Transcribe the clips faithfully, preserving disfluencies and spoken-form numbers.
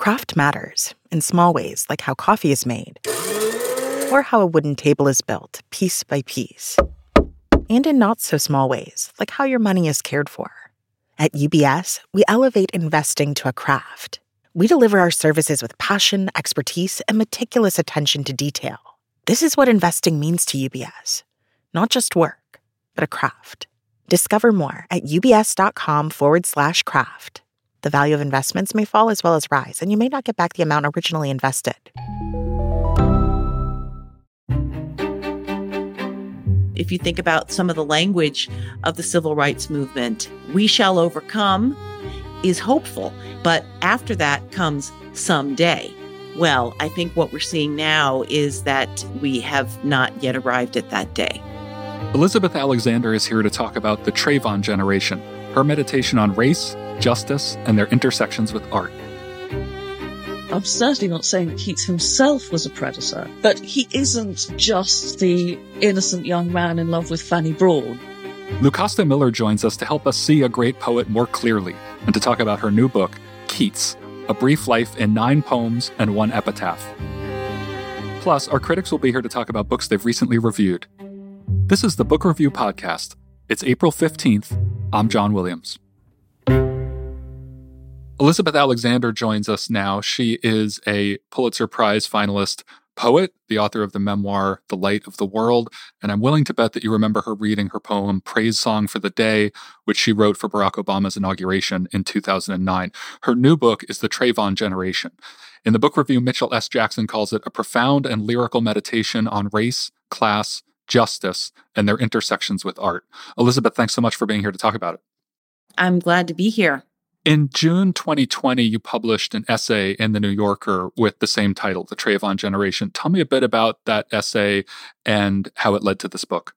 Craft matters in small ways, like how coffee is made, or how a wooden table is built, piece by piece. And in not-so-small ways, like how your money is cared for. At U B S, we elevate investing to a craft. We deliver our services with passion, expertise, and meticulous attention to detail. This is what investing means to U B S. Not just work, but a craft. Discover more at ubs.com forward slash craft. The value of investments may fall as well as rise, and you may not get back the amount originally invested. If you think about some of the language of the civil rights movement, we shall overcome is hopeful, but after that comes someday. Well, I think what we're seeing now is that we have not yet arrived at that day. Elizabeth Alexander is here to talk about the Trayvon generation, her meditation on race, justice, and their intersections with art. I'm certainly not saying that Keats himself was a predator, but he isn't just the innocent young man in love with Fanny Brawne. Lucasta Miller joins us to help us see a great poet more clearly and to talk about her new book, Keats, A Brief Life in Nine Poems and One Epitaph. Plus, our critics will be here to talk about books they've recently reviewed. This is the Book Review Podcast. It's April fifteenth. I'm John Williams. Elizabeth Alexander joins us now. She is a Pulitzer Prize finalist poet, the author of the memoir, The Light of the World, and I'm willing to bet that you remember her reading her poem, Praise Song for the Day, which she wrote for Barack Obama's inauguration in two thousand nine. Her new book is The Trayvon Generation. In the book review, Mitchell S. Jackson calls it a profound and lyrical meditation on race, class, justice, and their intersections with art. Elizabeth, thanks so much for being here to talk about it. I'm glad to be here. In June twenty twenty, you published an essay in The New Yorker with the same title, The Trayvon Generation. Tell me a bit about that essay and how it led to this book.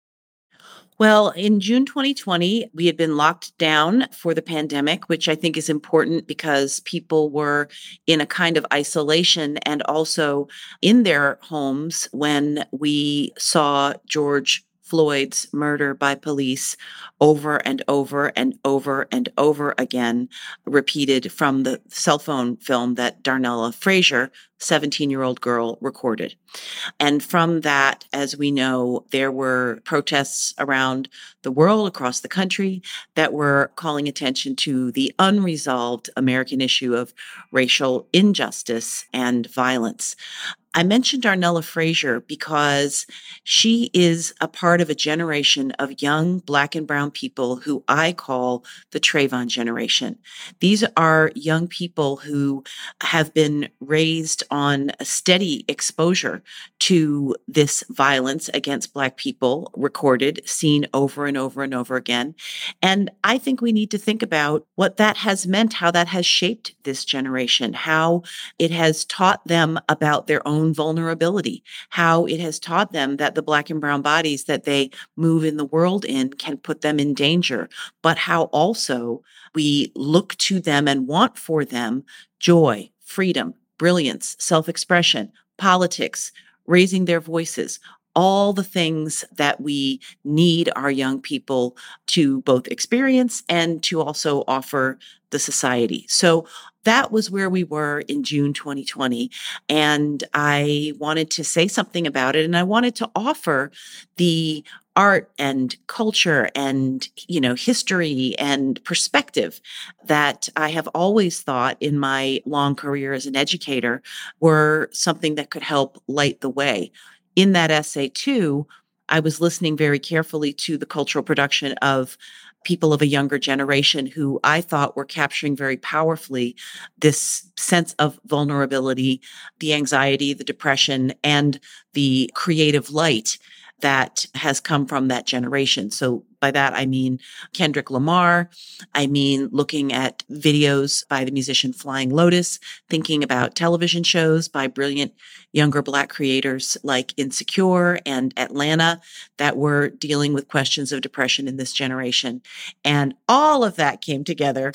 Well, in June twenty twenty, we had been locked down for the pandemic, which I think is important because people were in a kind of isolation and also in their homes when we saw George Floyd's murder by police over and over and over and over again, repeated from the cell phone film that Darnella Frazier, seventeen-year-old girl, recorded. And from that, as we know, there were protests around the world, across the country, that were calling attention to the unresolved American issue of racial injustice and violence. I mentioned Darnella Frazier because she is a part of a generation of young Black and brown people who I call the Trayvon generation. These are young people who have been raised on a steady exposure to this violence against Black people, recorded, seen over and over and over again. And I think we need to think about what that has meant, how that has shaped this generation, how it has taught them about their own vulnerability, how it has taught them that the Black and brown bodies that they move in the world in can put them in danger, but how also we look to them and want for them joy, freedom, brilliance, self-expression, politics, raising their voices, all the things that we need our young people to both experience and to also offer the society. So that was where we were in June twenty twenty. And I wanted to say something about it. And I wanted to offer the art and culture and, you know, history and perspective that I have always thought in my long career as an educator were something that could help light the way. In that essay, too, I was listening very carefully to the cultural production of people of a younger generation who I thought were capturing very powerfully this sense of vulnerability, the anxiety, the depression, and the creative light that has come from that generation. So by that, I mean Kendrick Lamar. I mean looking at videos by the musician Flying Lotus, thinking about television shows by brilliant younger Black creators like Insecure and Atlanta that were dealing with questions of depression in this generation. And all of that came together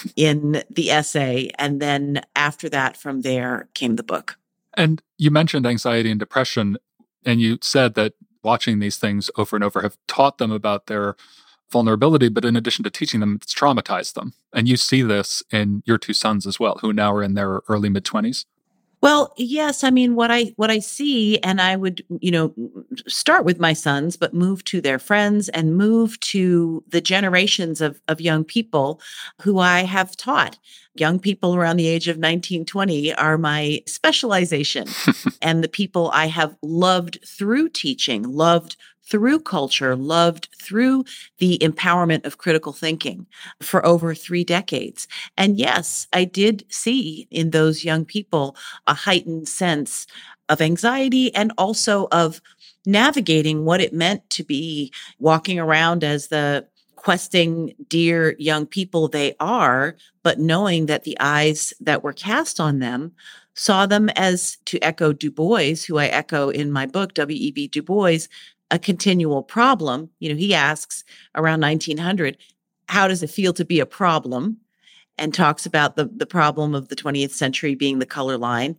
in the essay. And then after that, from there came the book. And you mentioned anxiety and depression, and you said that watching these things over and over have taught them about their vulnerability, but in addition to teaching them, it's traumatized them. And you see this in your two sons as well, who now are in their early mid-twenties. Well, yes. I mean, what I what I see, and I would, you know, start with my sons, but move to their friends and move to the generations of of young people who I have taught. Young people around the age of nineteen, twenty are my specialization, and the people I have loved through teaching, loved through culture, loved through the empowerment of critical thinking for over three decades. And yes, I did see in those young people a heightened sense of anxiety and also of navigating what it meant to be walking around as the questing, dear young people they are, but knowing that the eyes that were cast on them saw them as, to echo Du Bois, who I echo in my book, W E B Du Bois, a continual problem. You know, he asks around nineteen hundred, how does it feel to be a problem? And talks about the, the problem of the twentieth century being the color line.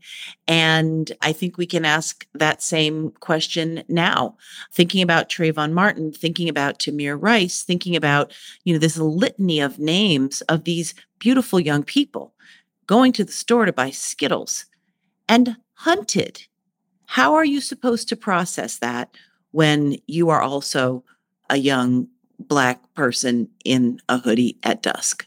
And I think we can ask that same question now, thinking about Trayvon Martin, thinking about Tamir Rice, thinking about, you know, this litany of names of these beautiful young people going to the store to buy Skittles and hunted. How are you supposed to process that when you are also a young Black person in a hoodie at dusk?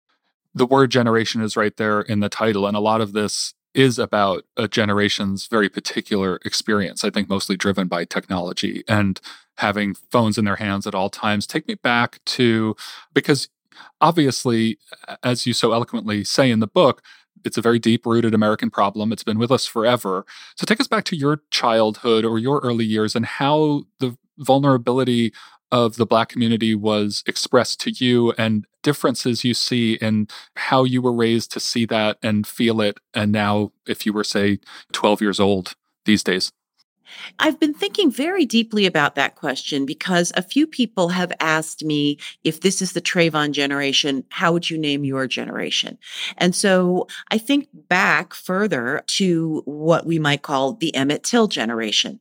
The word generation is right there in the title, and a lot of this is about a generation's very particular experience, I think mostly driven by technology and having phones in their hands at all times. Take me back to, because obviously, as you so eloquently say in the book, it's a very deep-rooted American problem. It's been with us forever. So take us back to your childhood or your early years and how the vulnerability of the Black community was expressed to you and differences you see in how you were raised to see that and feel it. And now, if you were, say, twelve years old these days. I've been thinking very deeply about that question because a few people have asked me, if this is the Trayvon generation, how would you name your generation? And so I think back further to what we might call the Emmett Till generation.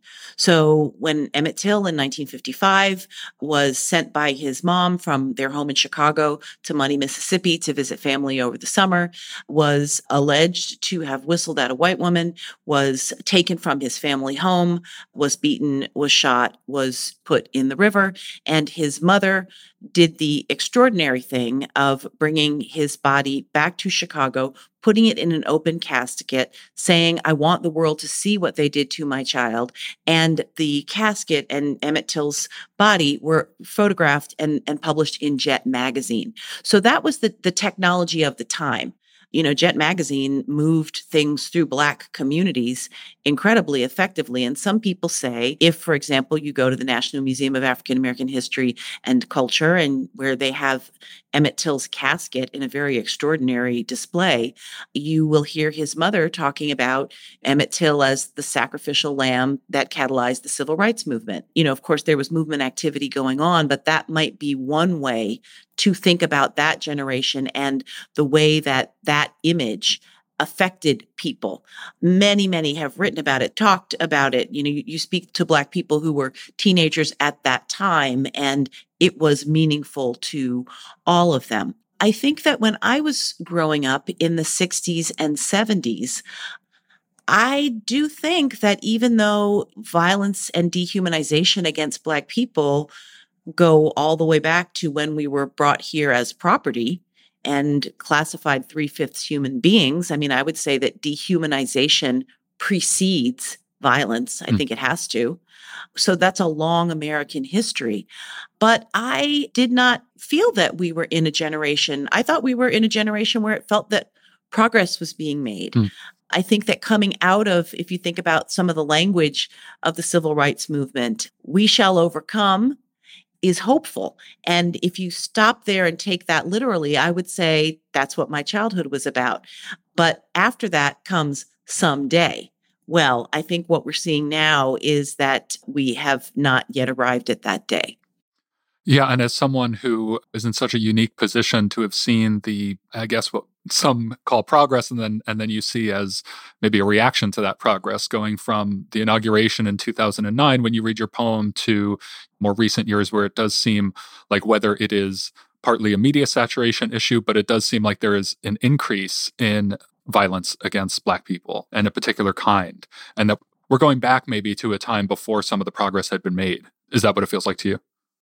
So when Emmett Till in nineteen fifty-five was sent by his mom from their home in Chicago to Money, Mississippi to visit family over the summer, was alleged to have whistled at a white woman, was taken from his family home, was beaten, was shot, was put in the river, and his mother did the extraordinary thing of bringing his body back to Chicago, putting it in an open casket, saying, I want the world to see what they did to my child. And the casket and Emmett Till's body were photographed and, and published in Jet magazine. So that was the, the technology of the time. You know, Jet magazine moved things through Black communities incredibly effectively. And some people say, if, for example, you go to the National Museum of African American History and Culture, and where they have Emmett Till's casket in a very extraordinary display, you will hear his mother talking about Emmett Till as the sacrificial lamb that catalyzed the civil rights movement. You know, of course, there was movement activity going on, but that might be one way to think about that generation and the way that that image affected people. Many, many have written about it, talked about it. You know, you, you speak to Black people who were teenagers at that time, and it was meaningful to all of them. I think that when I was growing up in the sixties and seventies, I do think that even though violence and dehumanization against Black people go all the way back to when we were brought here as property and classified three-fifths human beings, I mean, I would say that dehumanization precedes violence. I mm. think it has to. So that's a long American history. But I did not feel that we were in a generation. I thought we were in a generation where it felt that progress was being made. Mm. I think that coming out of, if you think about some of the language of the civil rights movement, we shall overcome is hopeful. And if you stop there and take that literally, I would say that's what my childhood was about. But after that comes someday. Well, I think what we're seeing now is that we have not yet arrived at that day. Yeah, and as someone who is in such a unique position to have seen the, I guess what some call progress, and then and then you see as maybe a reaction to that progress, going from the inauguration in two thousand nine when you read your poem to more recent years where it does seem like, whether it is partly a media saturation issue, but it does seem like there is an increase in violence against Black people and a particular kind, and that we're going back maybe to a time before some of the progress had been made. Is that what it feels like to you?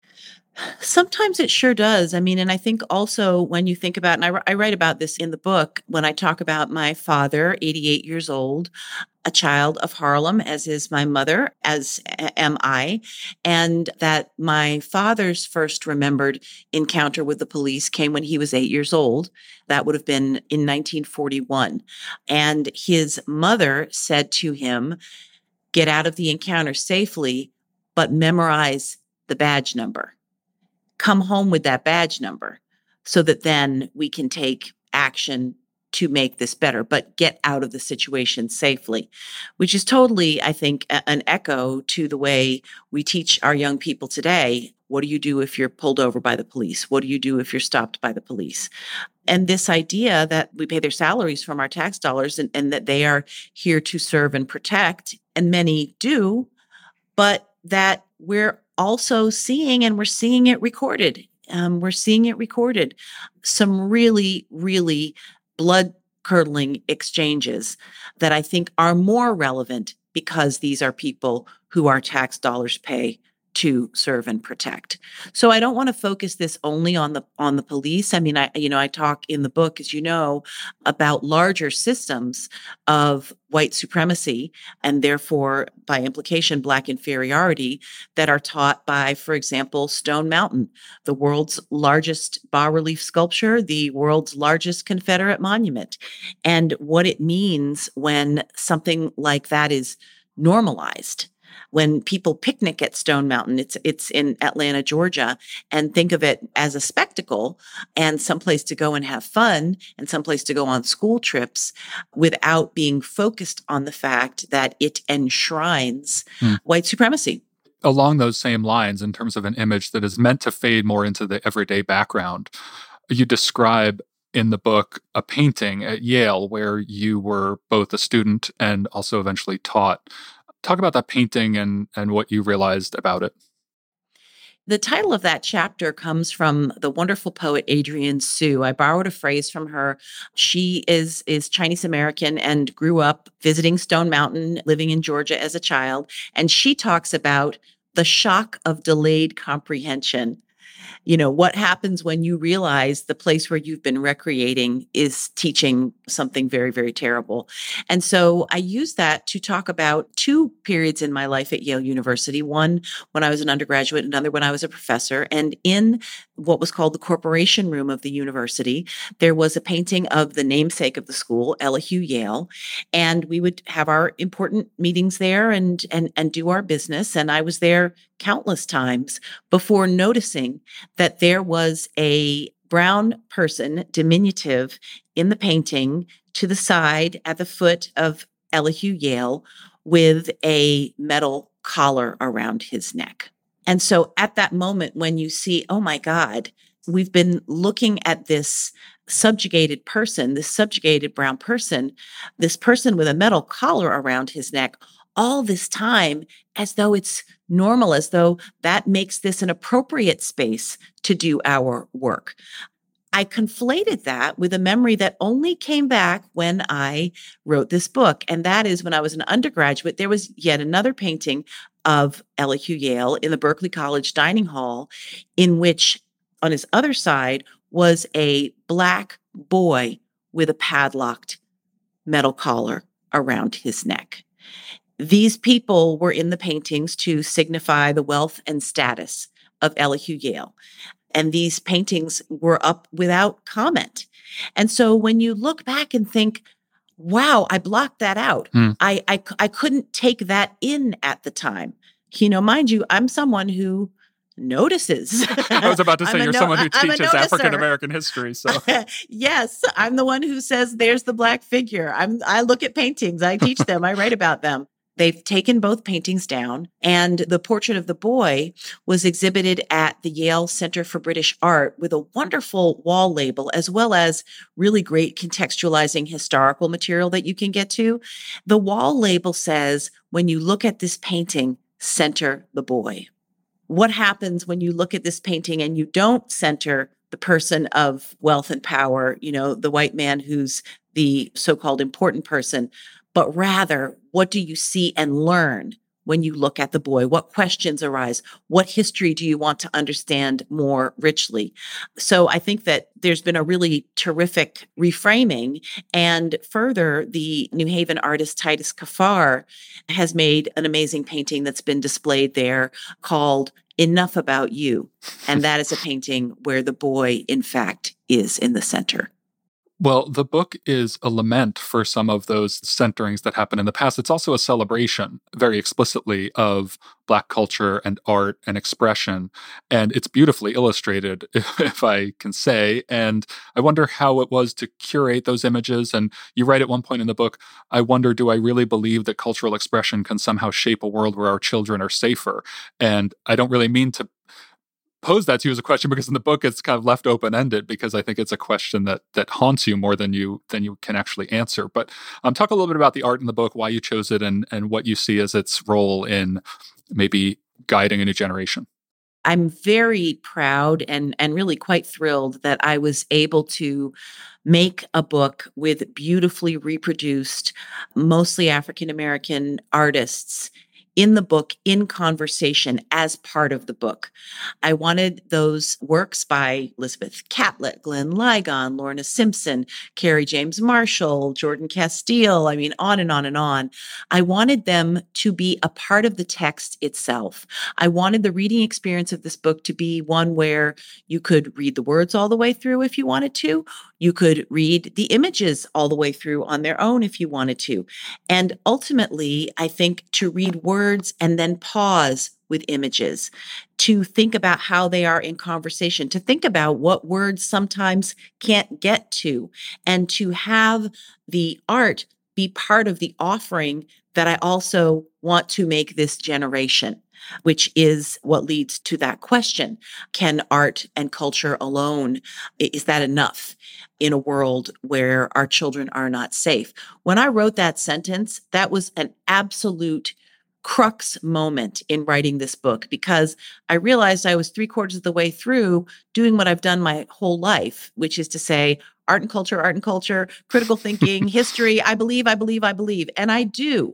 Sometimes it sure does. I mean, and I think also when you think about, and I, I write about this in the book when I talk about my father, eighty-eight years old, a child of Harlem, as is my mother, as am I, and that my father's first remembered encounter with the police came when he was eight years old. That would have been in nineteen forty-one. And his mother said to him, "Get out of the encounter safely, but memorize the badge number. Come home with that badge number so that then we can take action to make this better, but get out of the situation safely," which is totally, I think, a- an echo to the way we teach our young people today. What do you do if you're pulled over by the police? What do you do if you're stopped by the police? And this idea that we pay their salaries from our tax dollars, and, and that they are here to serve and protect, and many do, but that we're also seeing, and we're seeing it recorded. Um, we're seeing it recorded. Some really, really blood curdling exchanges that I think are more relevant because these are people who our tax dollars pay to serve and protect. So I don't want to focus this only on the on the police. I mean, I you know, I talk in the book, as you know, about larger systems of white supremacy and therefore by implication Black inferiority that are taught by, for example, Stone Mountain, the world's largest bas-relief sculpture, the world's largest Confederate monument, and what it means when something like that is normalized. When people picnic at Stone Mountain, it's it's in Atlanta, Georgia, and think of it as a spectacle and someplace to go and have fun and someplace to go on school trips without being focused on the fact that it enshrines hmm. white supremacy. Along those same lines, in terms of an image that is meant to fade more into the everyday background, you describe in the book a painting at Yale where you were both a student and also eventually taught. Talk about that painting and, and what you realized about it. The title of that chapter comes from the wonderful poet Adrienne Sue. I borrowed a phrase from her. She is, is Chinese American and grew up visiting Stone Mountain, living in Georgia as a child. And she talks about the shock of delayed comprehension. You know, what happens when you realize the place where you've been recreating is teaching something very, very terrible. And so I use that to talk about two periods in my life at Yale University, one when I was an undergraduate, another when I was a professor. And in what was called the corporation room of the university, there was a painting of the namesake of the school, Elihu Yale. And we would have our important meetings there and, and, and do our business. And I was there countless times before noticing that there was a brown person, diminutive, in the painting to the side at the foot of Elihu Yale with a metal collar around his neck. And so at that moment when you see, oh my God, we've been looking at this subjugated person, this subjugated brown person, this person with a metal collar around his neck, all this time as though it's normal, as though that makes this an appropriate space to do our work. I conflated that with a memory that only came back when I wrote this book. And that is when I was an undergraduate, there was yet another painting of Elihu Yale in the Berkeley College dining hall, in which on his other side was a Black boy with a padlocked metal collar around his neck. These people were in the paintings to signify the wealth and status of Elihu Yale. And these paintings were up without comment. And so when you look back and think, wow, I blocked that out. Hmm. I, I, I couldn't take that in at the time. You know, mind you, I'm someone who notices. I was about to say, you're no- someone who teaches African-American history. So yes, I'm the one who says, there's the Black figure. I'm, I look at paintings, I teach them, I write about them. They've taken both paintings down, and the portrait of the boy was exhibited at the Yale Center for British Art with a wonderful wall label, as well as really great contextualizing historical material that you can get to. The wall label says, when you look at this painting, center the boy. What happens when you look at this painting and you don't center the person of wealth and power, you know, the white man who's the so-called important person, but rather, what do you see and learn when you look at the boy? What questions arise? What history do you want to understand more richly? So I think that there's been a really terrific reframing. And further, the New Haven artist Titus Kaphar has made an amazing painting that's been displayed there called Enough About You. And that is a painting where the boy, in fact, is in the center. Well, the book is a lament for some of those centerings that happened in the past. It's also a celebration, very explicitly, of Black culture and art and expression. And it's beautifully illustrated, if I can say. And I wonder how it was to curate those images. And you write at one point in the book, I wonder, do I really believe that cultural expression can somehow shape a world where our children are safer? And I don't really mean to pose that to you as a question, because in the book it's kind of left open-ended, because I think it's a question that that haunts you more than you than you can actually answer. But um, talk a little bit about the art in the book, why you chose it, and and what you see as its role in maybe guiding a new generation. I'm very proud and and really quite thrilled that I was able to make a book with beautifully reproduced, mostly African American artists in the book, in conversation as part of the book. I wanted those works by Elizabeth Catlett, Glenn Ligon, Lorna Simpson, Carrie James Marshall, Jordan Castile, I mean, on and on and on. I wanted them to be a part of the text itself. I wanted the reading experience of this book to be one where you could read the words all the way through if you wanted to. You could read the images all the way through on their own if you wanted to. And ultimately, I think to read words and then pause with images, to think about how they are in conversation, to think about what words sometimes can't get to, and to have the art be part of the offering that I also want to make this generation, which is what leads to that question. Can art and culture alone, is that enough in a world where our children are not safe? When I wrote that sentence, that was an absolute crux moment in writing this book, because I realized I was three quarters of the way through doing what I've done my whole life, which is to say, art and culture, art and culture, critical thinking, history. I believe, I believe, I believe. And I do.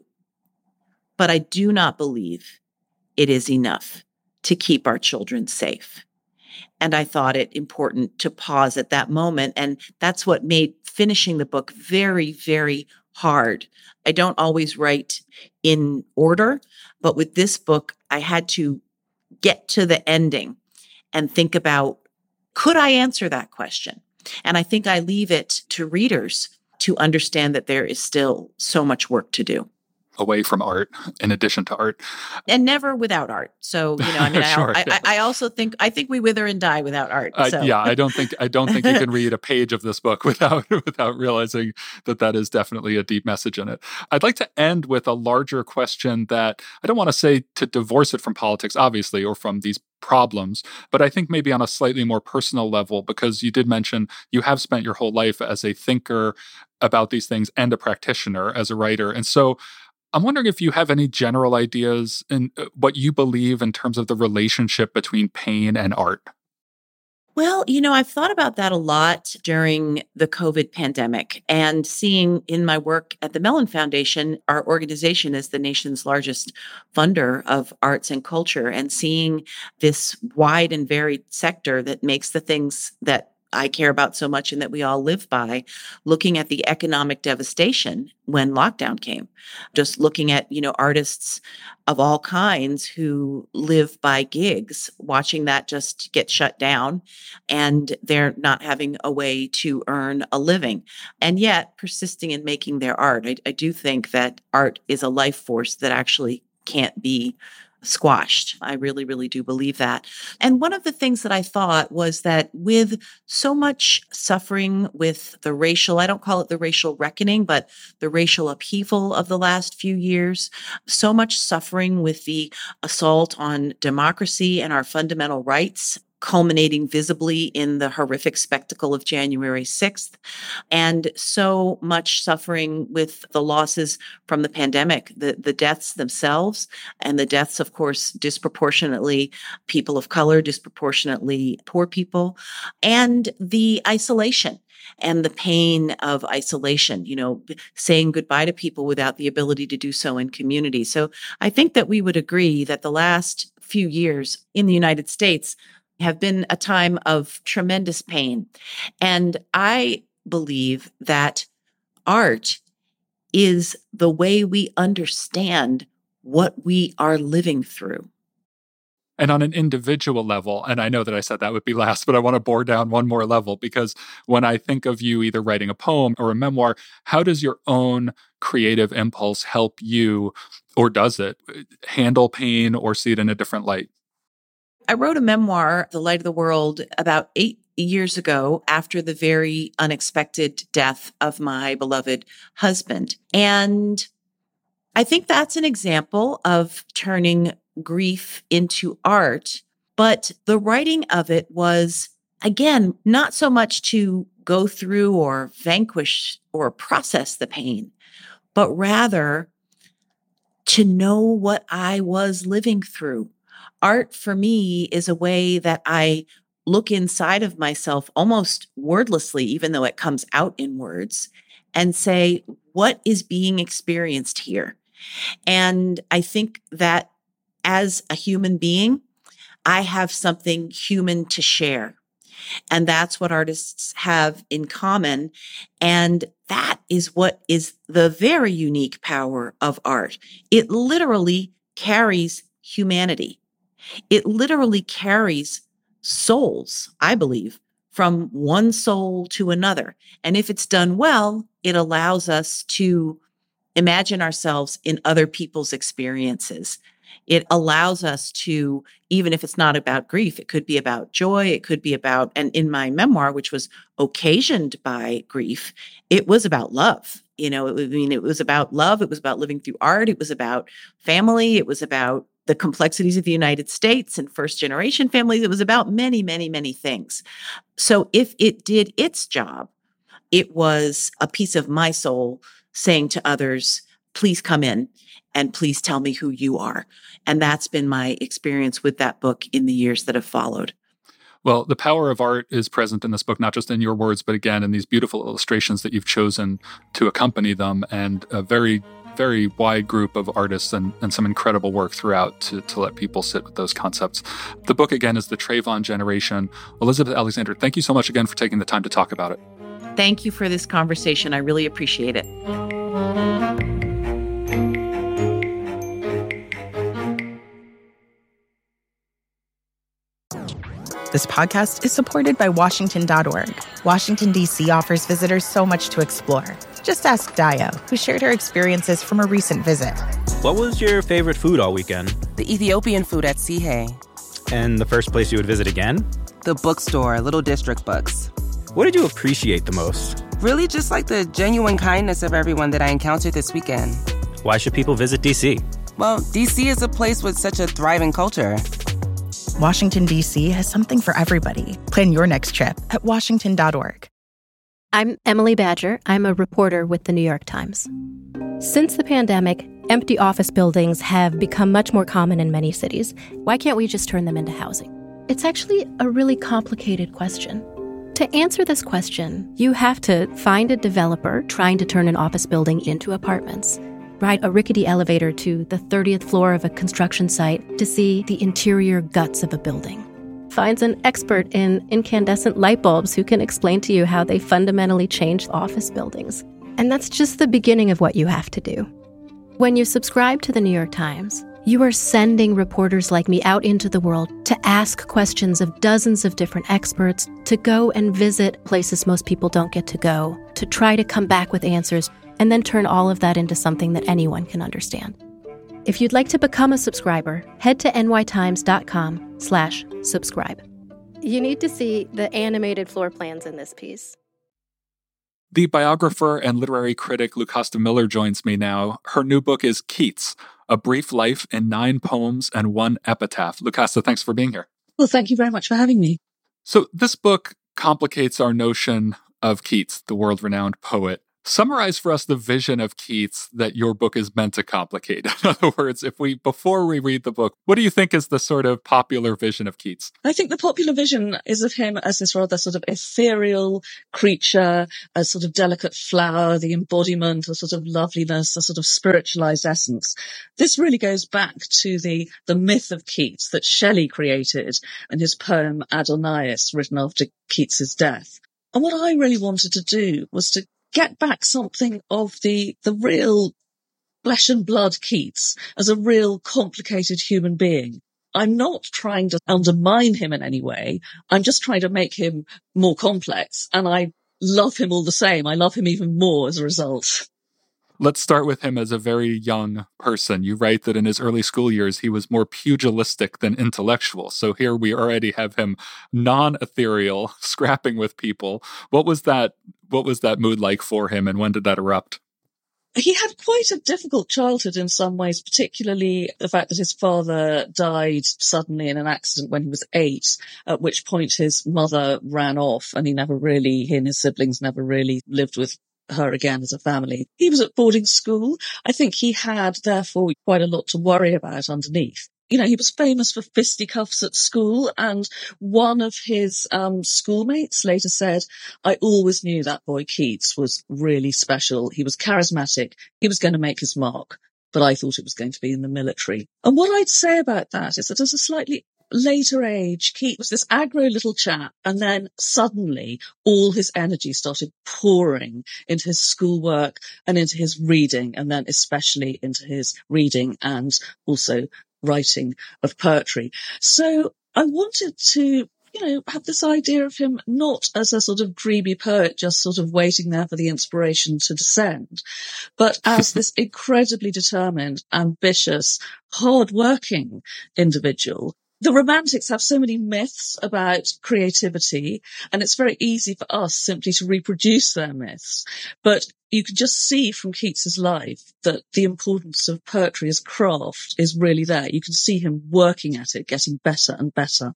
But I do not believe it is enough to keep our children safe. And I thought it important to pause at that moment. And that's what made finishing the book very, very hard. I don't always write in order, but with this book, I had to get to the ending and think about, could I answer that question? And I think I leave it to readers to understand that there is still so much work to do. Away from art, in addition to art, and never without art. So, you know, I mean, sure, I, yeah. I, I also think I think we wither and die without art. So. Uh, yeah, I don't think I don't think you can read a page of this book without without realizing that that is definitely a deep message in it. I'd like to end with a larger question that I don't want to say to divorce it from politics, obviously, or from these problems, but I think maybe on a slightly more personal level, because you did mention you have spent your whole life as a thinker about these things and a practitioner as a writer, and so I'm wondering if you have any general ideas in what you believe in terms of the relationship between pain and art. Well, you know, I've thought about that a lot during the COVID pandemic, and seeing in my work at the Mellon Foundation, our organization is the nation's largest funder of arts and culture, and seeing this wide and varied sector that makes the things that I care about so much and that we all live by, looking at the economic devastation when lockdown came, just looking at, you know, artists of all kinds who live by gigs, watching that just get shut down, and they're not having a way to earn a living, and yet persisting in making their art. I, I do think that art is a life force that actually can't be squashed. I really, really do believe that. And one of the things that I thought was that with so much suffering with the racial, I don't call it the racial reckoning, but the racial upheaval of the last few years, so much suffering with the assault on democracy and our fundamental rights, culminating visibly in the horrific spectacle of January sixth, and so much suffering with the losses from the pandemic, the, the deaths themselves, and the deaths, of course, disproportionately people of color, disproportionately poor people, and the isolation and the pain of isolation, you know, saying goodbye to people without the ability to do so in community. So I think that we would agree that the last few years in the United States have been a time of tremendous pain. And I believe that art is the way we understand what we are living through. And on an individual level, and I know that I said that would be last, but I want to bore down one more level, because when I think of you either writing a poem or a memoir, how does your own creative impulse help you, or does it, handle pain or see it in a different light? I wrote a memoir, The Light of the World, about eight years ago after the very unexpected death of my beloved husband. And I think that's an example of turning grief into art. But the writing of it was, again, not so much to go through or vanquish or process the pain, but rather to know what I was living through. Art for me is a way that I look inside of myself almost wordlessly, even though it comes out in words, and say, what is being experienced here? And I think that as a human being, I have something human to share. And that's what artists have in common. And that is what is the very unique power of art. It literally carries humanity. It literally carries souls, I believe, from one soul to another. And if it's done well, it allows us to imagine ourselves in other people's experiences. It allows us to, even if it's not about grief, it could be about joy, it could be about, and in my memoir, which was occasioned by grief, it was about love. You know, it, I mean, it was about love. It was about living through art. It was about family. It was about the complexities of the United States and first generation families. It was about many, many, many things. So if it did its job, it was a piece of my soul saying to others, please come in and please tell me who you are. And that's been my experience with that book in the years that have followed. Well, the power of art is present in this book, not just in your words, but again, in these beautiful illustrations that you've chosen to accompany them, and a very, very wide group of artists and, and some incredible work throughout to, to let people sit with those concepts. The book, again, is The Trayvon Generation. Elizabeth Alexander, thank you so much again for taking the time to talk about it. Thank you for this conversation. I really appreciate it. This podcast is supported by Washington dot org. Washington, D C offers visitors so much to explore. Just ask Dio, who shared her experiences from a recent visit. What was your favorite food all weekend? The Ethiopian food at Sihe. And the first place you would visit again? The bookstore, Little District Books. What did you appreciate the most? Really just like the genuine kindness of everyone that I encountered this weekend. Why should people visit D C? Well, D C is a place with such a thriving culture. Washington, D C has something for everybody. Plan your next trip at Washington dot org. I'm Emily Badger. I'm a reporter with The New York Times. Since the pandemic, empty office buildings have become much more common in many cities. Why can't we just turn them into housing? It's actually a really complicated question. To answer this question, you have to find a developer trying to turn an office building into apartments, ride a rickety elevator to the thirtieth floor of a construction site to see the interior guts of a building. Finds an expert in incandescent light bulbs who can explain to you how they fundamentally change office buildings. And that's just the beginning of what you have to do. When you subscribe to The New York Times, you are sending reporters like me out into the world to ask questions of dozens of different experts, to go and visit places most people don't get to go, to try to come back with answers, and then turn all of that into something that anyone can understand. If you'd like to become a subscriber, head to nytimes.com slash subscribe. You need to see the animated floor plans in this piece. The biographer and literary critic Lucasta Miller joins me now. Her new book is Keats, A Brief Life in Nine Poems and One Epitaph. Lucasta, thanks for being here. Well, thank you very much for having me. So this book complicates our notion of Keats, the world-renowned poet. Summarize for us the vision of Keats that your book is meant to complicate. In other words, if we, before we read the book, what do you think is the sort of popular vision of Keats? I think the popular vision is of him as this rather sort of ethereal creature, a sort of delicate flower, the embodiment, a sort of loveliness, a sort of spiritualized essence. This really goes back to the, the myth of Keats that Shelley created in his poem Adonais, written after Keats's death. And what I really wanted to do was to get back something of the, the real flesh and blood Keats as a real complicated human being. I'm not trying to undermine him in any way. I'm just trying to make him more complex. And I love him all the same. I love him even more as a result. Let's start with him as a very young person. You write that in his early school years, he was more pugilistic than intellectual. So here we already have him non-ethereal, scrapping with people. What was that, what was that mood like for him, and when did that erupt? He had quite a difficult childhood in some ways, particularly the fact that his father died suddenly in an accident when he was eight, at which point his mother ran off and he never really, he and his siblings never really lived with her again as a family. He was at boarding school. I think he had, therefore, quite a lot to worry about underneath. You know, he was famous for fisticuffs at school, and one of his um schoolmates later said, I always knew that boy Keats was really special. He was charismatic. He was going to make his mark, but I thought it was going to be in the military. And what I'd say about that is that at a slightly later age, Keats was this aggro little chap, and then suddenly all his energy started pouring into his schoolwork and into his reading, and then especially into his reading and also writing of poetry. So I wanted to, you know, have this idea of him not as a sort of dreamy poet, just sort of waiting there for the inspiration to descend, but as this incredibly determined, ambitious, hard-working individual. The Romantics have so many myths about creativity, and it's very easy for us simply to reproduce their myths. But you can just see from Keats's life that the importance of poetry as craft is really there. You can see him working at it, getting better and better.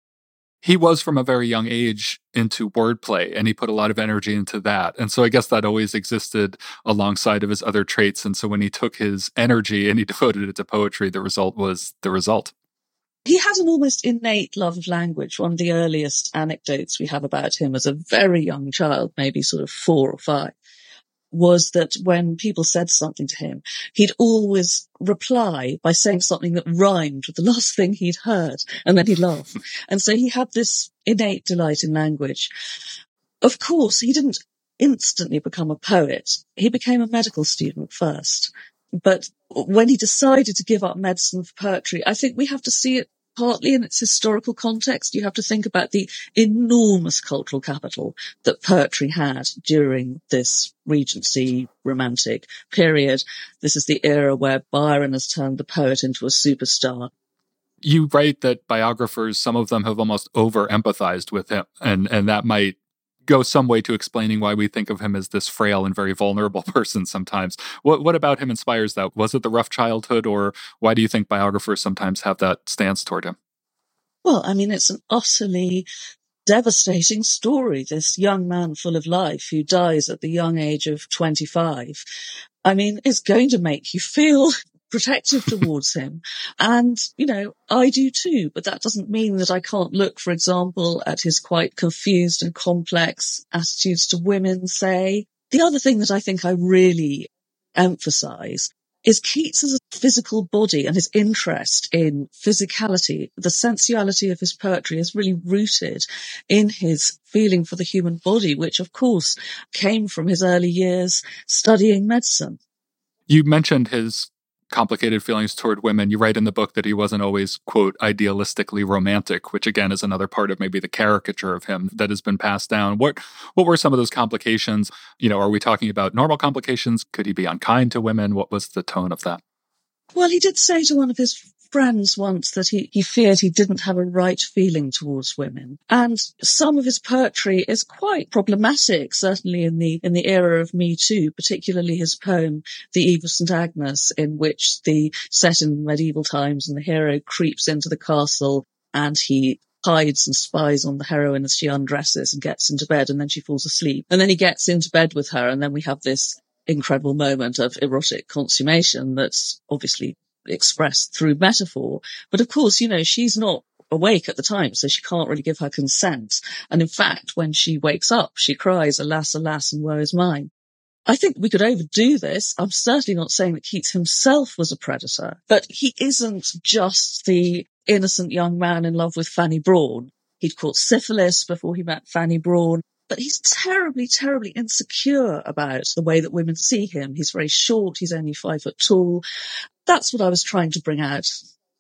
He was from a very young age into wordplay, and he put a lot of energy into that. And so I guess that always existed alongside of his other traits. And so when he took his energy and he devoted it to poetry, the result was the result. He had an almost innate love of language. One of the earliest anecdotes we have about him as a very young child, maybe sort of four or five, was that when people said something to him, he'd always reply by saying something that rhymed with the last thing he'd heard, and then he'd laugh. And so he had this innate delight in language. Of course, he didn't instantly become a poet. He became a medical student first. But when he decided to give up medicine for poetry, I think we have to see it partly in its historical context. You have to think about the enormous cultural capital that poetry had during this Regency Romantic period. This is the era where Byron has turned the poet into a superstar. You write that biographers, some of them have almost over-empathized with him, and, and that might go some way to explaining why we think of him as this frail and very vulnerable person sometimes. What what about him inspires that? Was it the rough childhood, or why do you think biographers sometimes have that stance toward him? Well, I mean, it's an utterly devastating story, this young man full of life who dies at the young age of twenty-five. I mean, it's going to make you feel protective towards him. And, you know, I do too, but that doesn't mean that I can't look, for example, at his quite confused and complex attitudes to women, say. The other thing that I think I really emphasize is Keats' physical body and his interest in physicality. The sensuality of his poetry is really rooted in his feeling for the human body, which, of course, came from his early years studying medicine. You mentioned his complicated feelings toward women. You write in the book that he wasn't always, quote, idealistically romantic, which again is another part of maybe the caricature of him that has been passed down. What what were some of those complications? You know, are we talking about normal complications? Could he be unkind to women? What was the tone of that? Well, he did say to one of his friends once that he, he feared he didn't have a right feeling towards women. And some of his poetry is quite problematic, certainly in the in the era of Me Too, particularly his poem, The Eve of Saint Agnes, in which the set in medieval times and the hero creeps into the castle and he hides and spies on the heroine as she undresses and gets into bed, and then she falls asleep. And then he gets into bed with her, and then we have this incredible moment of erotic consummation that's obviously expressed through metaphor. But of course, you know, she's not awake at the time, so she can't really give her consent. And in fact, when she wakes up, she cries, alas, alas, and woe is mine. I think we could overdo this. I'm certainly not saying that Keats himself was a predator, but he isn't just the innocent young man in love with Fanny Brawne. He'd caught syphilis before he met Fanny Brawne. But he's terribly, terribly insecure about the way that women see him. He's very short. He's only five foot tall. That's what I was trying to bring out.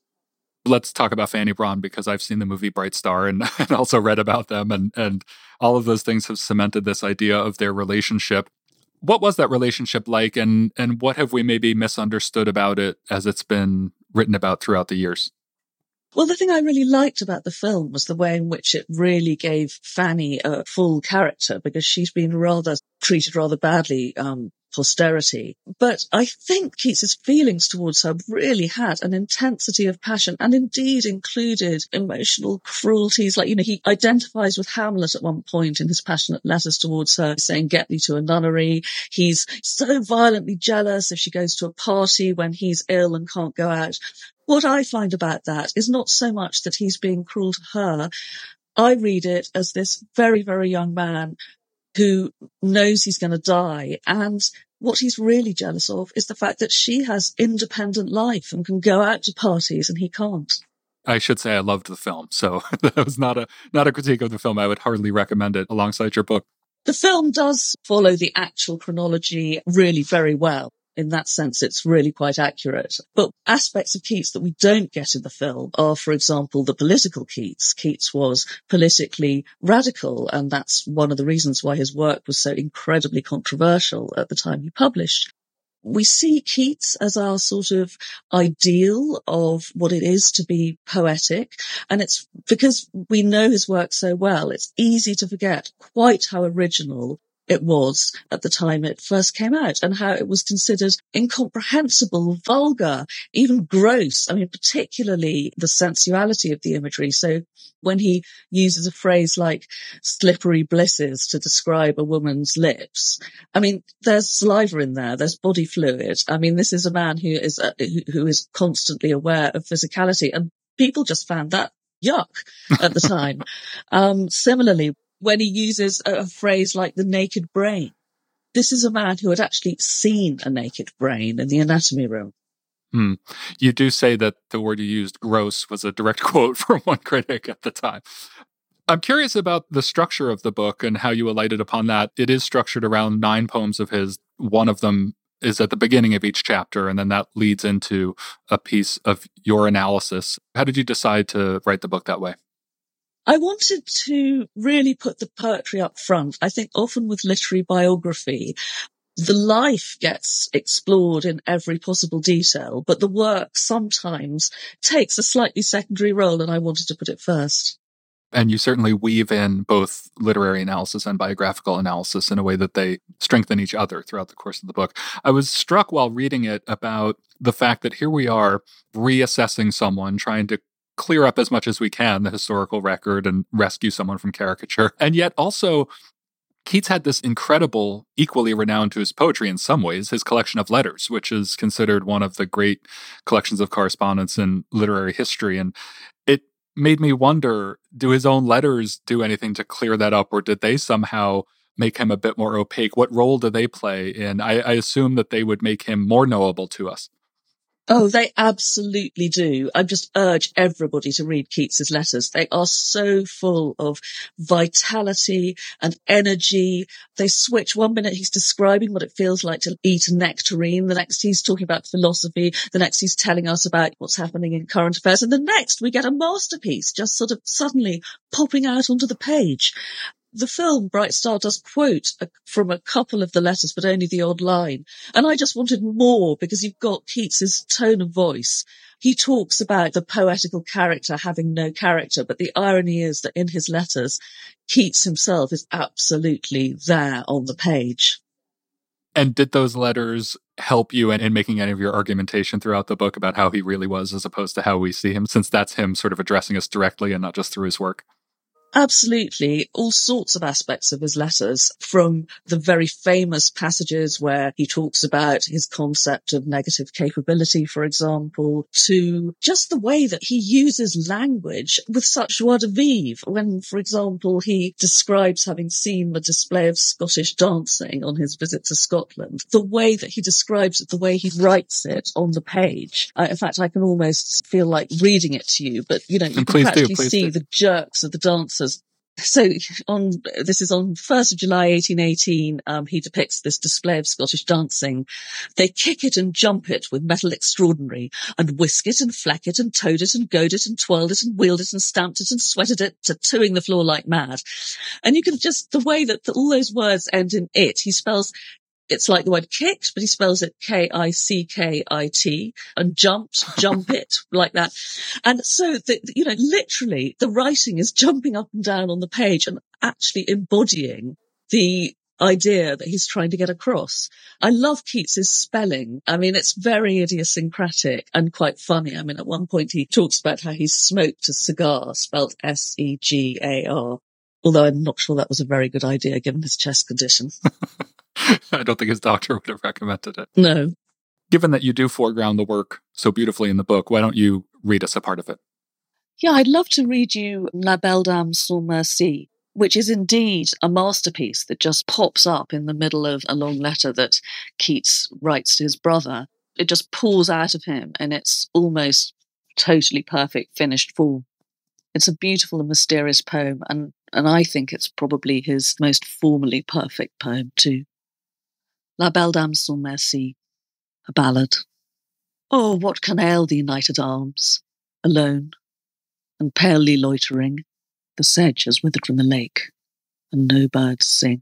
Let's talk about Fanny Brawne, because I've seen the movie Bright Star and, and also read about them. And, and all of those things have cemented this idea of their relationship. What was that relationship like? And, and what have we maybe misunderstood about it as it's been written about throughout the years? Well, the thing I really liked about the film was the way in which it really gave Fanny a full character, because she's been rather treated rather badly, um, posterity. But I think Keats's feelings towards her really had an intensity of passion, and indeed included emotional cruelties. Like, you know, he identifies with Hamlet at one point in his passionate letters towards her, saying, get thee to a nunnery. He's so violently jealous if she goes to a party when he's ill and can't go out. What I find about that is not so much that he's being cruel to her. I read it as this very, very young man who knows he's going to die. And what he's really jealous of is the fact that she has independent life and can go out to parties and he can't. I should say I loved the film. So that was not a, not a critique of the film. I would hardly recommend it alongside your book. The film does follow the actual chronology really very well. In that sense, it's really quite accurate. But aspects of Keats that we don't get in the film are, for example, the political Keats. Keats was politically radical, and that's one of the reasons why his work was so incredibly controversial at the time he published. We see Keats as our sort of ideal of what it is to be poetic. And it's because we know his work so well, it's easy to forget quite how original it was at the time it first came out, and how it was considered incomprehensible, vulgar, even gross. I mean, particularly the sensuality of the imagery. So when he uses a phrase like slippery blisses to describe a woman's lips, I mean, there's saliva in there, there's body fluid. I mean, this is a man who is uh, who is constantly aware of physicality, and people just found that yuck at the time. um, similarly, when he uses a phrase like the naked brain, this is a man who had actually seen a naked brain in the anatomy room. Hmm. You do say that the word you used, gross, was a direct quote from one critic at the time. I'm curious about the structure of the book and how you alighted upon that. It is structured around nine poems of his. One of them is at the beginning of each chapter, and then that leads into a piece of your analysis. How did you decide to write the book that way? I wanted to really put the poetry up front. I think often with literary biography, the life gets explored in every possible detail, but the work sometimes takes a slightly secondary role, and I wanted to put it first. And you certainly weave in both literary analysis and biographical analysis in a way that they strengthen each other throughout the course of the book. I was struck while reading it about the fact that here we are reassessing someone, trying to clear up as much as we can the historical record and rescue someone from caricature. And yet also, Keats had this incredible, equally renowned to his poetry in some ways, his collection of letters, which is considered one of the great collections of correspondence in literary history. And it made me wonder, do his own letters do anything to clear that up, or did they somehow make him a bit more opaque? What role do they play in? I, I assume that they would make him more knowable to us. Oh, they absolutely do. I just urge everybody to read Keats's letters. They are so full of vitality and energy. They switch. One minute he's describing what it feels like to eat a nectarine. The next he's talking about philosophy. The next he's telling us about what's happening in current affairs. And the next we get a masterpiece just sort of suddenly popping out onto the page. The film Bright Star does quote a, from a couple of the letters, but only the odd line. And I just wanted more because you've got Keats's tone of voice. He talks about the poetical character having no character, but the irony is that in his letters, Keats himself is absolutely there on the page. And did those letters help you in, in making any of your argumentation throughout the book about how he really was as opposed to how we see him, since that's him sort of addressing us directly and not just through his work? Absolutely. All sorts of aspects of his letters, from the very famous passages where he talks about his concept of negative capability, for example, to just the way that he uses language with such joie de vivre. When, for example, he describes having seen the display of Scottish dancing on his visit to Scotland, the way that he describes it, the way he writes it on the page. I, in fact, I can almost feel like reading it to you, but, you know, you and can please practically do, see do. the jerks of the dancers. So on, this is on first of July, eighteen eighteen, um, he depicts this display of Scottish dancing. They kick it and jump it with metal extraordinary, and whisk it and flack it and toad it and goad it and twirled it and wheeled it and stamped it and sweated it, tattooing the floor like mad. And you can just, the way that the, all those words end in it, he spells, it's like the word kicked, but he spells it K I C K I T, and jumped, jump it, like that. And so, the, you know, literally the writing is jumping up and down on the page and actually embodying the idea that he's trying to get across. I love Keats's spelling. I mean, it's very idiosyncratic and quite funny. I mean, at one point he talks about how he smoked a cigar, spelled S E G A R, although I'm not sure that was a very good idea given his chest condition. I don't think his doctor would have recommended it. No. Given that you do foreground the work so beautifully in the book, why don't you read us a part of it? Yeah, I'd love to read you La Belle Dame sans Merci, which is indeed a masterpiece that just pops up in the middle of a long letter that Keats writes to his brother. It just pours out of him, and it's almost totally perfect finished form. It's a beautiful and mysterious poem, and, and I think it's probably his most formally perfect poem too. La Belle Dame sans Merci, a ballad. Oh, what can ail thee, knight at arms, alone, and palely loitering? The sedge has withered from the lake, and no birds sing.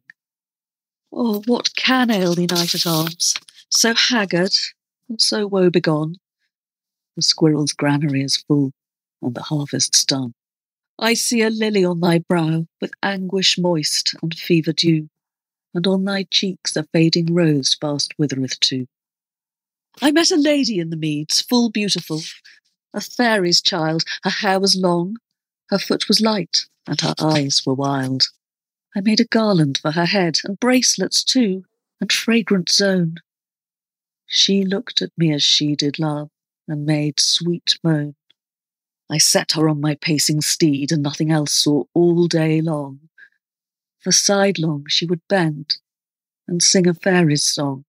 Oh, what can ail thee, knight at arms, so haggard and so woe-begone? The squirrel's granary is full, and the harvest's done. I see a lily on thy brow, with anguish moist and fever dew, and on thy cheeks a fading rose fast withereth too. I met a lady in the meads, full beautiful, a fairy's child. Her hair was long, her foot was light, and her eyes were wild. I made a garland for her head, and bracelets too, and fragrant zone. She looked at me as she did love, and made sweet moan. I set her on my pacing steed, and nothing else saw all day long. For sidelong she would bend, and sing a fairy's song.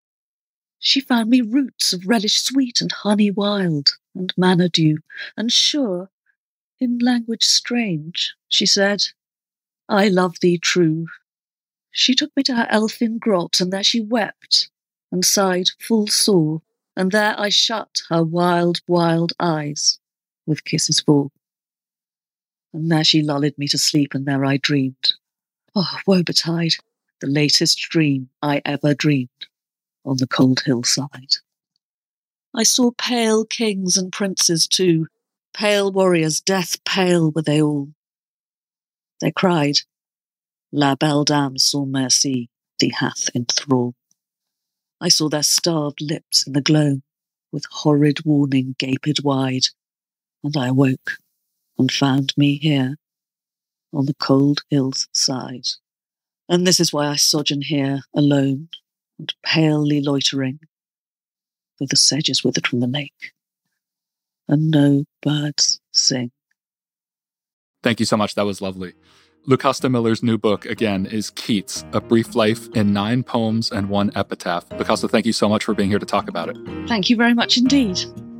She found me roots of relish sweet, and honey wild, and manna dew, and sure, in language strange, she said, I love thee true. She took me to her elfin grot, and there she wept, and sighed full sore, and there I shut her wild, wild eyes with kisses full. And there she lulled me to sleep, and there I dreamed. Oh, woe betide, the latest dream I ever dreamed on the cold hillside. I saw pale kings and princes too, pale warriors, death pale were they all. They cried, La Belle Dame sans Merci, thee hath in thrall. I saw their starved lips in the gloam, with horrid warning gaped wide, and I awoke and found me here on the cold hill's side. And this is why I sojourn here alone and palely loitering, though the sedge is withered from the lake, and no birds sing. Thank you so much. That was lovely. Lucasta Miller's new book, again, is Keats, A Brief Life in Nine Poems and One Epitaph. Lucasta, thank you so much for being here to talk about it. Thank you very much indeed.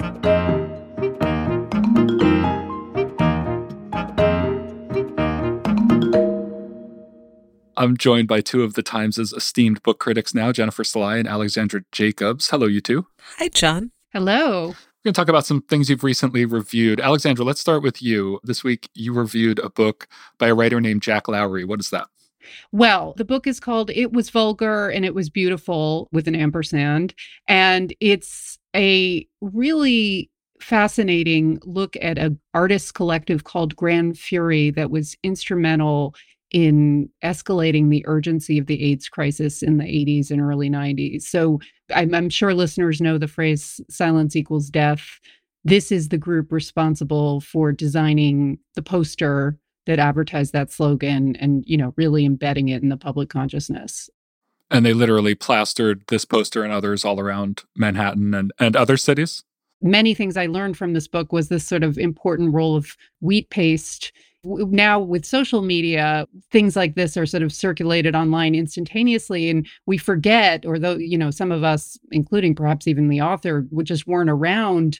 I'm joined by two of the Times' esteemed book critics now, Jennifer Szalai and Alexandra Jacobs. Hello, you two. Hi, John. Hello. We're going to talk about some things you've recently reviewed. Alexandra, let's start with you. This week, you reviewed a book by a writer named Jack Lowry. What is that? Well, the book is called It Was Vulgar and It Was Beautiful with an ampersand. And it's a really fascinating look at an artist collective called Grand Fury that was instrumental in escalating the urgency of the AIDS crisis in the eighties and early nineties. So I'm, I'm sure listeners know the phrase silence equals death. This is the group responsible for designing the poster that advertised that slogan and, you know, really embedding it in the public consciousness. And they literally plastered this poster and others all around Manhattan and, and other cities? Many things I learned from this book was this sort of important role of wheat paste. Now with social media, things like this are sort of circulated online instantaneously, and we forget, or though, you know, some of us, including perhaps even the author, would just weren't around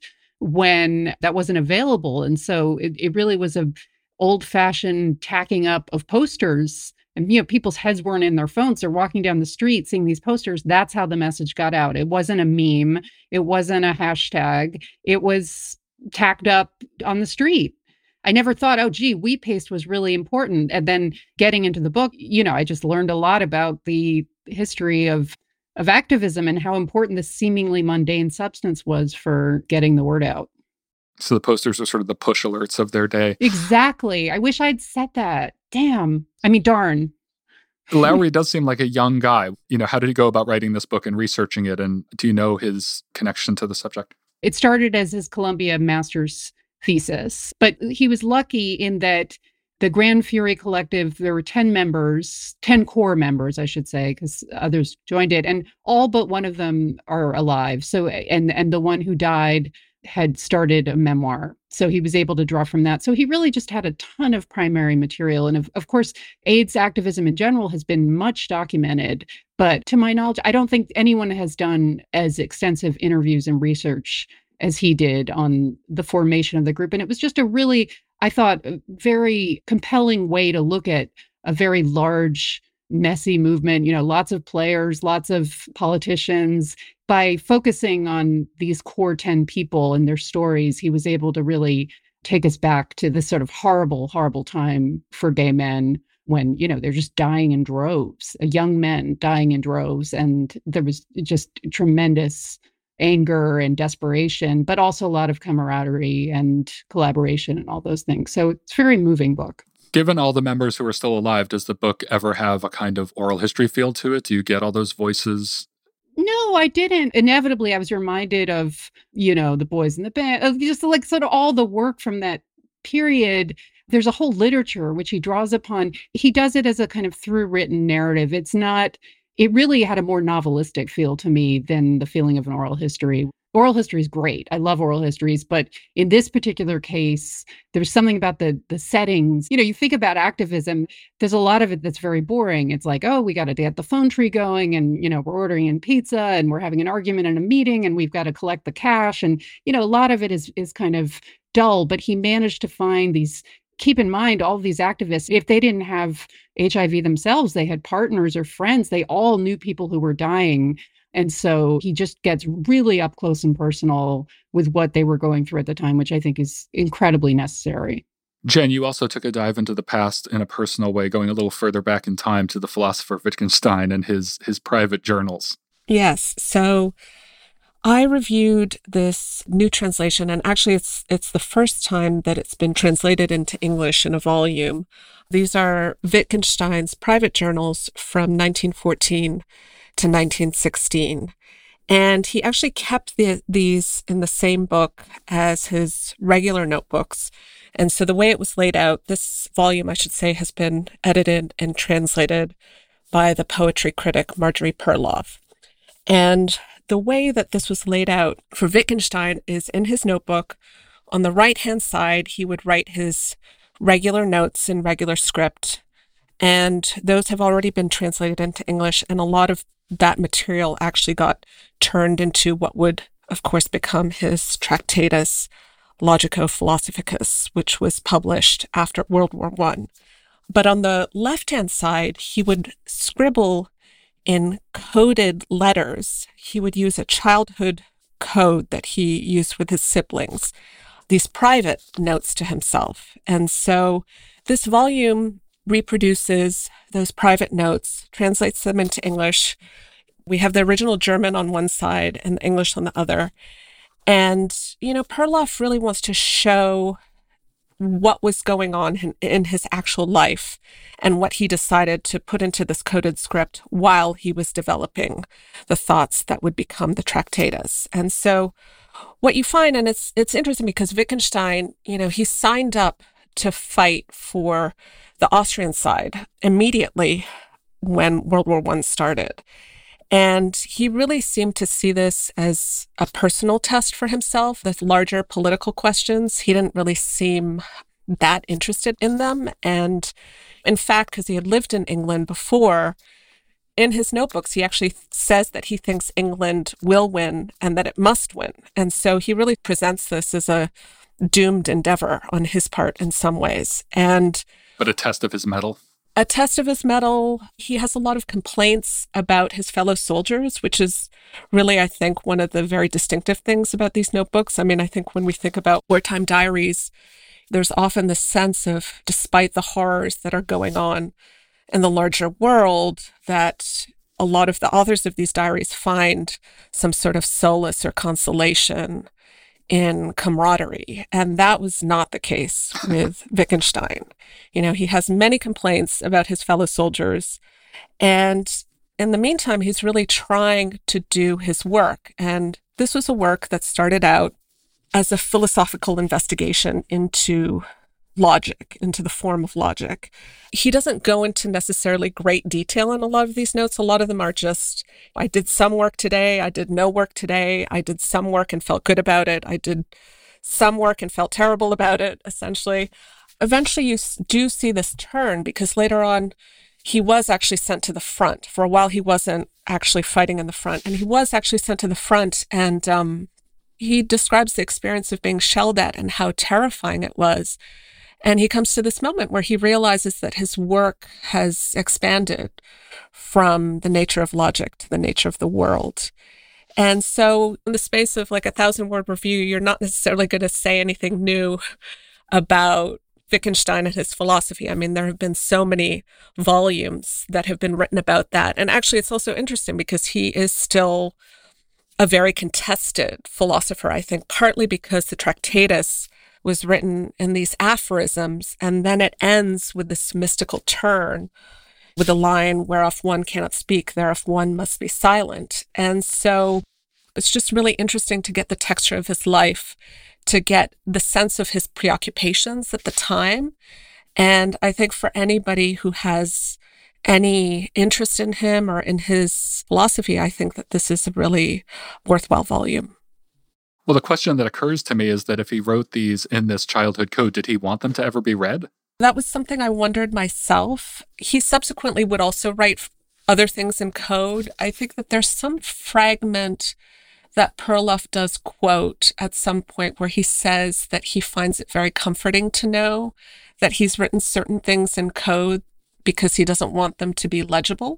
when that wasn't available. And so it, it really was a old-fashioned tacking up of posters. And, you know, people's heads weren't in their phones. They're walking down the street, seeing these posters. That's how the message got out. It wasn't a meme. It wasn't a hashtag. It was tacked up on the street. I never thought, oh, gee, wheat paste was really important. And then getting into the book, you know, I just learned a lot about the history of of activism and how important this seemingly mundane substance was for getting the word out. So the posters are sort of the push alerts of their day. Exactly. I wish I'd said that. Damn. I mean, darn. Lowry does seem like a young guy. You know, how did he go about writing this book and researching it? And do you know his connection to the subject? It started as his Columbia master's thesis, but he was lucky in that the Grand Fury Collective, there were ten members, ten core members, I should say, because others joined it, and all but one of them are alive. So, and and the one who died had started a memoir. So he was able to draw from that. So he really just had a ton of primary material. And of, of course, AIDS activism in general has been much documented. But to my knowledge, I don't think anyone has done as extensive interviews and research as he did on the formation of the group. And it was just a really, I thought, a very compelling way to look at a very large, messy movement, you know, lots of players, lots of politicians. By focusing on these core ten people and their stories, he was able to really take us back to this sort of horrible, horrible time for gay men when, you know, they're just dying in droves, young men dying in droves. And there was just tremendous anger and desperation, but also a lot of camaraderie and collaboration and all those things. So it's a very moving book. Given all the members who are still alive, does the book ever have a kind of oral history feel to it? Do you get all those voices? No, I didn't. Inevitably, I was reminded of, you know, the boys in the band, of just like sort of all the work from that period. There's a whole literature which he draws upon. He does it as a kind of through written narrative. It's not, it really had a more novelistic feel to me than the feeling of an oral history. Oral history is great. I love oral histories. But in this particular case, there's something about the the settings. You know, you think about activism, there's a lot of it that's very boring. It's like, oh, we got to get the phone tree going and, you know, we're ordering in pizza and we're having an argument in a meeting and we've got to collect the cash. And, you know, a lot of it is is kind of dull. But he managed to find these, keep in mind, all of these activists, if they didn't have H I V themselves, they had partners or friends. They all knew people who were dying. And so he just gets really up close and personal with what they were going through at the time, which I think is incredibly necessary. Jen, you also took a dive into the past in a personal way, going a little further back in time to the philosopher Wittgenstein and his his private journals. Yes. So I reviewed this new translation, and actually it's it's the first time that it's been translated into English in a volume. These are Wittgenstein's private journals from nineteen fourteen to nineteen sixteen. And he actually kept the, these in the same book as his regular notebooks. And so the way it was laid out, this volume, I should say, has been edited and translated by the poetry critic Marjorie Perloff. And the way that this was laid out for Wittgenstein is in his notebook, on the right-hand side, he would write his regular notes in regular script. And those have already been translated into English, and a lot of that material actually got turned into what would, of course, become his Tractatus Logico-Philosophicus, which was published after World War One. But on the left-hand side, he would scribble in coded letters. He would use a childhood code that he used with his siblings, these private notes to himself. And so this volume reproduces those private notes, translates them into English. We have the original German on one side and the English on the other. And, you know, Perloff really wants to show what was going on in, in his actual life and what he decided to put into this coded script while he was developing the thoughts that would become the Tractatus. And so what you find, and it's it's interesting because Wittgenstein, you know, he signed up to fight for the Austrian side immediately when World War One started. And he really seemed to see this as a personal test for himself. The larger political questions, he didn't really seem that interested in them. And in fact, because he had lived in England before, in his notebooks, he actually says that he thinks England will win and that it must win. And so he really presents this as a doomed endeavor on his part in some ways. And but a test of his mettle. A test of his mettle. He has a lot of complaints about his fellow soldiers, which is really, I think, one of the very distinctive things about these notebooks. I mean, I think when we think about wartime diaries, there's often this sense of, despite the horrors that are going on in the larger world, that a lot of the authors of these diaries find some sort of solace or consolation in camaraderie. And that was not the case with Wittgenstein. You know, he has many complaints about his fellow soldiers. And in the meantime, he's really trying to do his work. And this was a work that started out as a philosophical investigation into logic, into the form of logic. He doesn't go into necessarily great detail in a lot of these notes. A lot of them are just, I did some work today, I did no work today, I did some work and felt good about it, I did some work and felt terrible about it, essentially. Eventually, you do see this turn because later on, he was actually sent to the front. For a while, he wasn't actually fighting in the front, and he was actually sent to the front, and um, he describes the experience of being shelled at and how terrifying it was. And he comes to this moment where he realizes that his work has expanded from the nature of logic to the nature of the world. And so in the space of like a thousand word review, you're not necessarily going to say anything new about Wittgenstein and his philosophy. I mean, there have been so many volumes that have been written about that. And actually, it's also interesting because he is still a very contested philosopher, I think, partly because the Tractatus was written in these aphorisms, and then it ends with this mystical turn with the line, whereof one cannot speak, thereof one must be silent. And so it's just really interesting to get the texture of his life, to get the sense of his preoccupations at the time. And I think for anybody who has any interest in him or in his philosophy, I think that this is a really worthwhile volume. Well, the question that occurs to me is that if he wrote these in this childhood code, did he want them to ever be read? That was something I wondered myself. He subsequently would also write other things in code. I think that there's some fragment that Perloff does quote at some point where he says that he finds it very comforting to know that he's written certain things in code because he doesn't want them to be legible.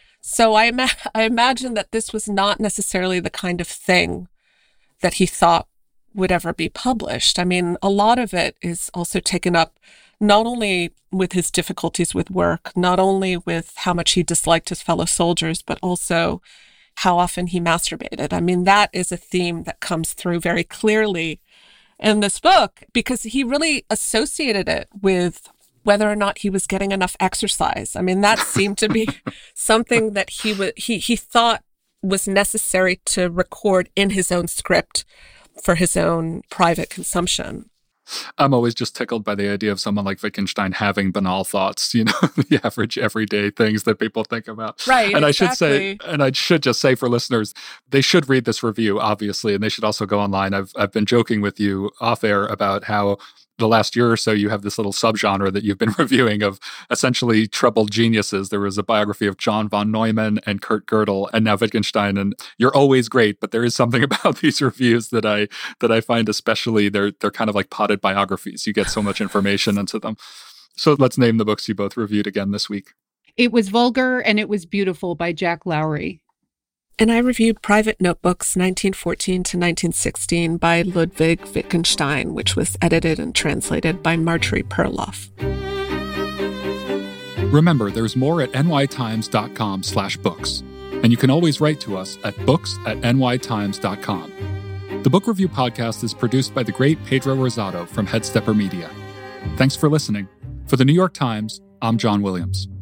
So I, ima- I imagine that this was not necessarily the kind of thing that he thought would ever be published. I mean, a lot of it is also taken up not only with his difficulties with work, not only with how much he disliked his fellow soldiers, but also how often he masturbated. I mean, that is a theme that comes through very clearly in this book because he really associated it with whether or not he was getting enough exercise. I mean, that seemed to be something that he was, he, he thought was necessary to record in his own script for his own private consumption. I'm always just tickled by the idea of someone like Wittgenstein having banal thoughts, you know, the average everyday things that people think about. Right. And exactly. I should say, and I should just say for listeners, they should read this review, obviously, and they should also go online. I've I've been joking with you off air about how the last year or so, you have this little subgenre that you've been reviewing of essentially troubled geniuses. There was a biography of John von Neumann and Kurt Gödel, and now Wittgenstein. And you're always great, but there is something about these reviews that I that I find especially they're they're kind of like potted biographies. You get so much information into them. So let's name the books you both reviewed again this week. It was Vulgar and It Was Beautiful by Jack Lowry. And I reviewed Private Notebooks nineteen fourteen to nineteen sixteen by Ludwig Wittgenstein, which was edited and translated by Marjorie Perloff. Remember, there's more at nytimes.com slash books. And you can always write to us at books at nytimes dot com. The Book Review Podcast is produced by the great Pedro Rosado from Headstepper Media. Thanks for listening. For the New York Times, I'm John Williams.